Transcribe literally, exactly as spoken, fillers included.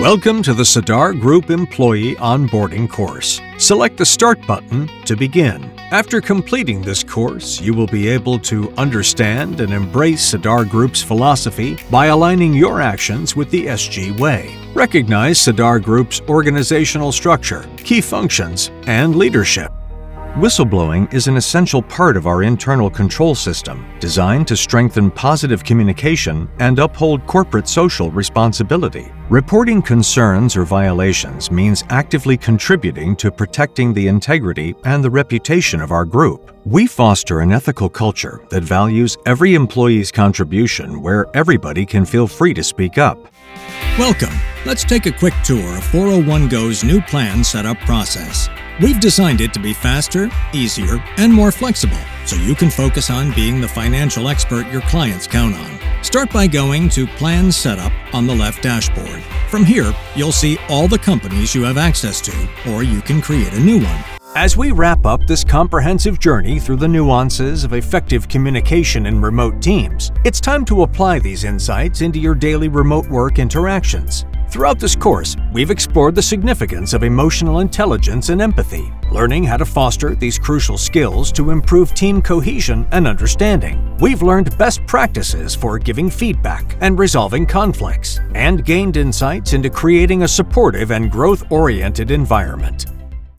Welcome to the Sadar Group Employee Onboarding course. Select the Start button to begin. After completing this course, you will be able to understand and embrace Sadar Group's philosophy by aligning your actions with the S G way. Recognize Sadar Group's organizational structure, key functions, and leadership. Whistleblowing is an essential part of our internal control system, designed to strengthen positive communication and uphold corporate social responsibility. Reporting concerns or violations means actively contributing to protecting the integrity and the reputation of our group. We foster an ethical culture that values every employee's contribution, where everybody can feel free to speak up. Welcome. Let's take a quick tour of four oh one Go's new plan setup process. We've designed it to be faster, easier, and more flexible, so you can focus on being the financial expert your clients count on. Start by going to Plan Setup on the left dashboard. From here, you'll see all the companies you have access to, or you can create a new one. As we wrap up this comprehensive journey through the nuances of effective communication in remote teams, it's time to apply these insights into your daily remote work interactions. Throughout this course, we've explored the significance of emotional intelligence and empathy, learning how to foster these crucial skills to improve team cohesion and understanding. We've learned best practices for giving feedback and resolving conflicts, and gained insights into creating a supportive and growth-oriented environment.